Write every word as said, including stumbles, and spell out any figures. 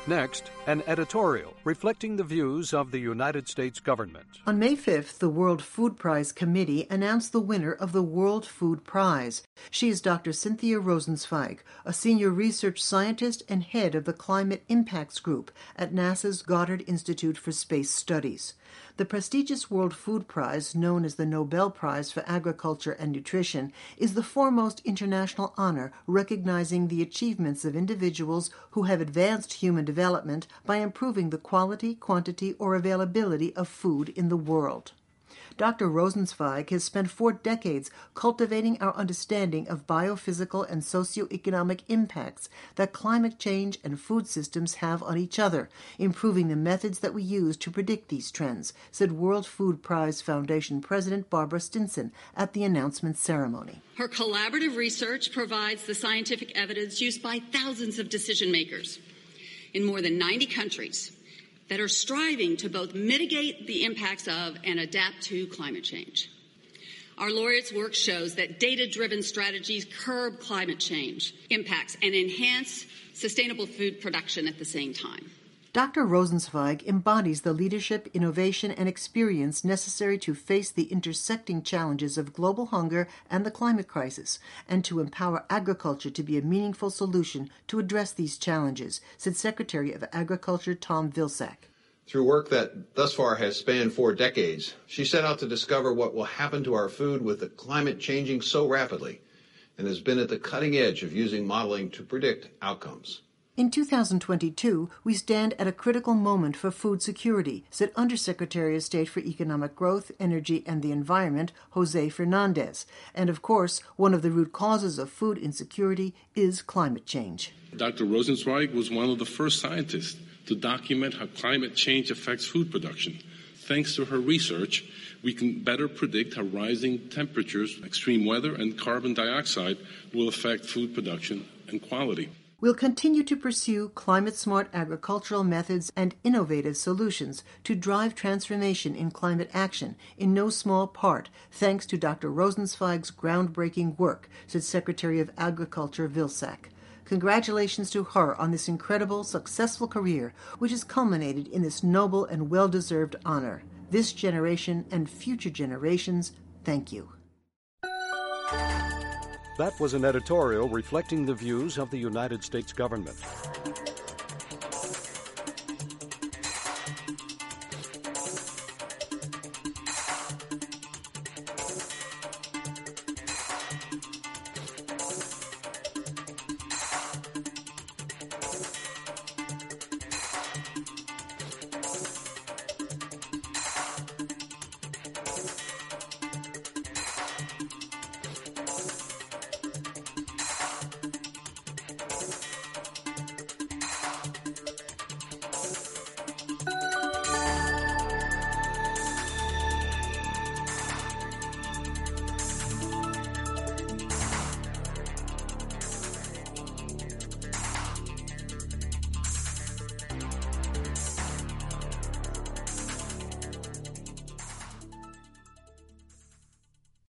Next, an editorial reflecting the views of the United States government. On May fifth, the World Food Prize Committee announced the winner of the World Food Prize. She is Doctor Cynthia Rosenzweig, a senior research scientist and head of the Climate Impacts Group at NASA's Goddard Institute for Space Studies. The prestigious World Food Prize, known as the Nobel Prize for Agriculture and Nutrition, is the foremost international honor recognizing the achievements of individuals who have advanced human development by improving the quality, quantity, or availability of food in the world. Doctor Rosenzweig has spent four decades cultivating our understanding of biophysical and socioeconomic impacts that climate change and food systems have on each other, improving the methods that we use to predict these trends, said World Food Prize Foundation President Barbara Stinson at the announcement ceremony. Her collaborative research provides the scientific evidence used by thousands of decision makers in more than ninety countries that are striving to both mitigate the impacts of and adapt to climate change. Our laureates' work shows that data-driven strategies curb climate change impacts and enhance sustainable food production at the same time. Doctor Rosenzweig embodies the leadership, innovation, and experience necessary to face the intersecting challenges of global hunger and the climate crisis, and to empower agriculture to be a meaningful solution to address these challenges, said Secretary of Agriculture Tom Vilsack. Through work that thus far has spanned four decades, she set out to discover what will happen to our food with the climate changing so rapidly, and has been at the cutting edge of using modeling to predict outcomes. In two thousand twenty-two, we stand at a critical moment for food security, said Undersecretary of State for Economic Growth, Energy, and the Environment, Jose Fernandez. And of course, one of the root causes of food insecurity is climate change. Doctor Rosenzweig was one of the first scientists to document how climate change affects food production. Thanks to her research, we can better predict how rising temperatures, extreme weather, and carbon dioxide will affect food production and quality. We'll continue to pursue climate-smart agricultural methods and innovative solutions to drive transformation in climate action, in no small part thanks to Doctor Rosenzweig's groundbreaking work, said Secretary of Agriculture Vilsack. Congratulations to her on this incredible, successful career, which has culminated in this noble and well-deserved honor. This generation and future generations, thank you. That was an editorial reflecting the views of the United States government.